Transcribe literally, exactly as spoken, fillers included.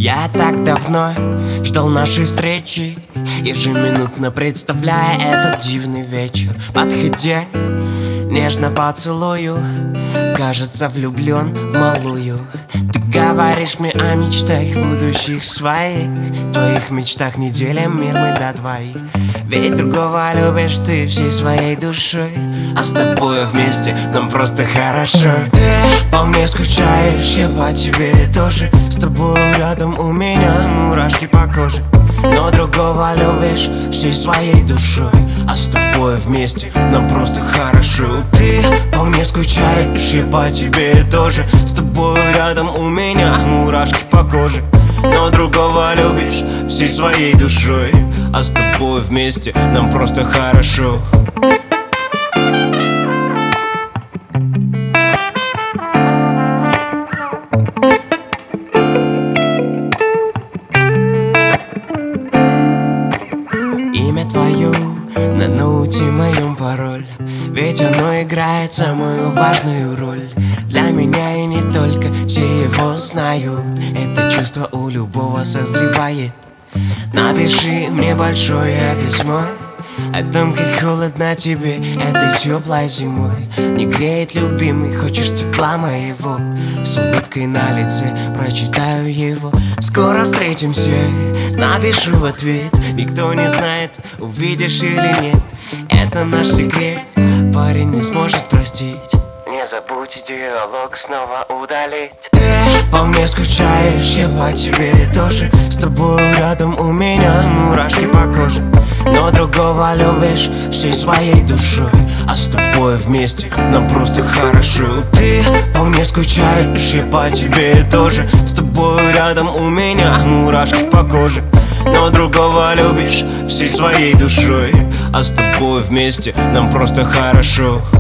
Я так давно ждал нашей встречи, ежеминутно представляя этот дивный вечер. Подходя, нежно поцелую, кажется, влюблен в малую. Ты говоришь мне о мечтах будущих своих, в твоих мечтах не делим мир мы до двоих. Ведь другого любишь ты всей своей душой, а с тобой вместе нам просто хорошо. Ты по мне скучаешь, я по тебе тоже. С тобой рядом у меня мурашки по коже. Но другого любишь всей своей душой, а с тобой вместе нам просто хорошо. Ты по мне скучаешь, я по тебе тоже. С тобой рядом у меня мурашки по коже. Но другого любишь всей своей душой, а с тобой вместе нам просто хорошо. Имя твое на ноуте моем пароль, ведь оно играет самую важную роль. Для меня и не только, все его знают. Это чувство у любого созревает. Напиши мне большое письмо о том, как холодно тебе этой теплой зимой. Не греет любимый, хочешь тепла моего? С улыбкой на лице прочитаю его. Скоро встретимся, напишу в ответ. Никто не знает, увидишь или нет. Это наш секрет, парень не сможет простить. Не забудь диалог снова удалить. Ты по мне скучаешь, я по тебе тоже. С тобой рядом у меня мурашки по коже. Но другого любишь всей своей душой, а с тобой вместе нам просто хорошо. Ты по мне скучаешь, я по тебе тоже. С тобой рядом у меня мурашки по коже. Но другого любишь всей своей душой, а с тобой вместе нам просто хорошо.